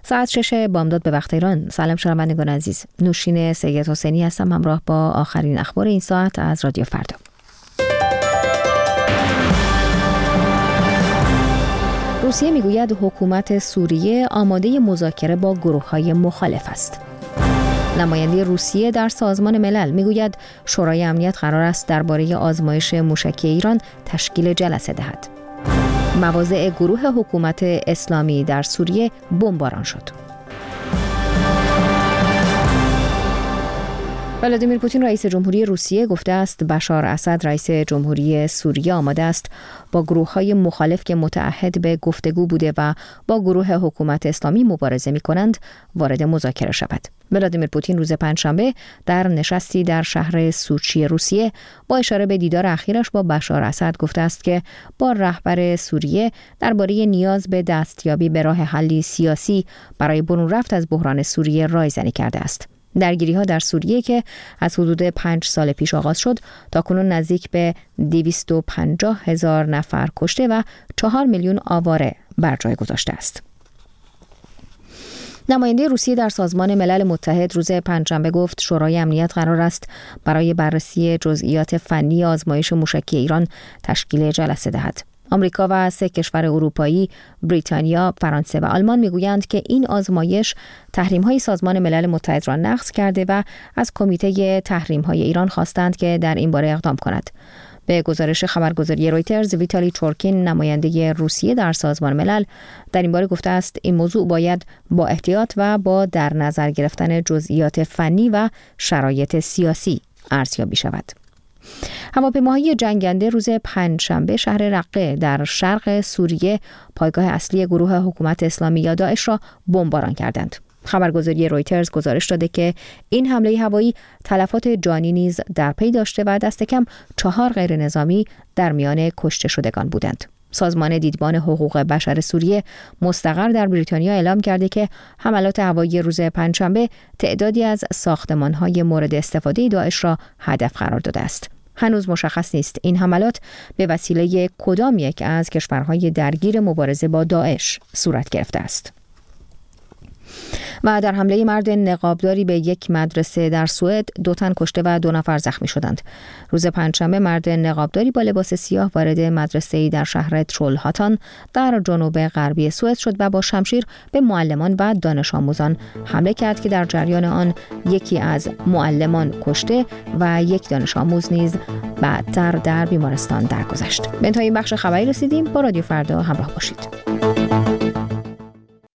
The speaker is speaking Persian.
ساعت 6 بامداد به وقت ایران. سلام شنوندگان عزیز، نوشین سید حسینی هستم همراه با آخرین اخبار این ساعت از رادیو فردا. روسیه میگوید حکومت سوریه آماده مذاکره با گروه‌های مخالف است. نماینده روسیه در سازمان ملل میگوید شورای امنیت قرار است درباره آزمایش موشکی ایران تشکیل جلسه دهد. مواضع گروه حکومت اسلامی در سوریه بمباران شد. ولادیمیر پوتین رئیس جمهوری روسیه گفته است بشار اسد رئیس جمهوری سوریه آماده است با گروه‌های مخالف که متعهد به گفتگو بوده و با گروه حکومت اسلامی مبارزه می‌کنند وارد مذاکره شود. ولادیمیر پوتین روز پنجشنبه در نشستی در شهر سوچی روسیه با اشاره به دیدار اخیرش با بشار اسد گفته است که با رهبر سوریه درباره نیاز به دستیابی به راه حلی سیاسی برای برون رفت از بحران سوریه رایزنی کرده است. درگیری‌ها در سوریه که از حدود 5 سال پیش آغاز شد تاکنون نزدیک به 250,000 نفر کشته و 4 میلیون آواره بر جای گذاشته است. نماینده روسیه در سازمان ملل متحد روز پنجشنبه گفت شورای امنیت قرار است برای بررسی جزئیات فنی آزمایش موشکی ایران تشکیل جلسه دهد. آمریکا و 3 کشور اروپایی، بریتانیا، فرانسه و آلمان میگویند که این آزمایش تحریم‌های سازمان ملل متحد را نقض کرده و از کمیته تحریم‌های ایران خواستند که در این باره اقدام کند. به گزارش خبرگزاری رویترز، ویتالی چورکین نماینده روسیه در سازمان ملل در این باره گفته است این موضوع باید با احتیاط و با در نظر گرفتن جزئیات فنی و شرایط سیاسی ارزیابی شود. هواپیماهای جنگنده روز پنجشنبه شهر رقه در شرق سوریه پایگاه اصلی گروه حکومت اسلامی یا داعش را بمباران کردند. خبرگزاری رویترز گزارش داده که این حمله هوایی تلفات جانی نیز در پی داشته و دست کم 4 غیر نظامی در میان کشته شدگان بودند. سازمان دیدبان حقوق بشر سوریه مستقر در بریتانیا اعلام کرده که حملات هوایی روز پنجشنبه تعدادی از ساختمان‌های مورد استفاده داعش را هدف قرار داده است. هنوز مشخص نیست این حملات به وسیله کدام یک از کشورهای درگیر مبارزه با داعش صورت گرفته است. و در حمله مرد نقابداری به یک مدرسه در سوئد 2 تن کشته و 2 نفر زخمی شدند. روز پنجشنبه مرد نقابداری با لباس سیاه وارد مدرسه‌ای در شهر ترولهاتان در جنوب غربی سوئد شد و با شمشیر به معلمان و دانش آموزان حمله کرد که در جریان آن یکی از معلمان کشته و یک دانش آموز نیز بعدتر در بیمارستان درگذشت. به انتهای بخش خبری رسیدیم. با رادیو فردا همراه باشید.